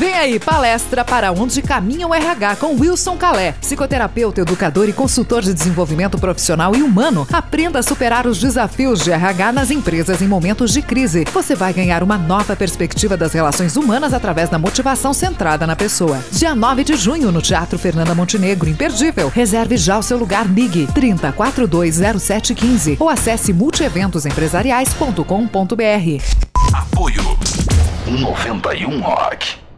Vem aí, palestra Para Onde Caminha o RH com Wilson Calé, psicoterapeuta, educador e consultor de desenvolvimento profissional e humano. Aprenda a superar os desafios de RH nas empresas em momentos de crise. Você vai ganhar uma nova perspectiva das relações humanas através da motivação centrada na pessoa. Dia 9 de junho, no Teatro Fernanda Montenegro, imperdível. Reserve já o seu lugar, ligue 30420715 ou acesse multieventosempresariais.com.br. Apoio 91 Rock.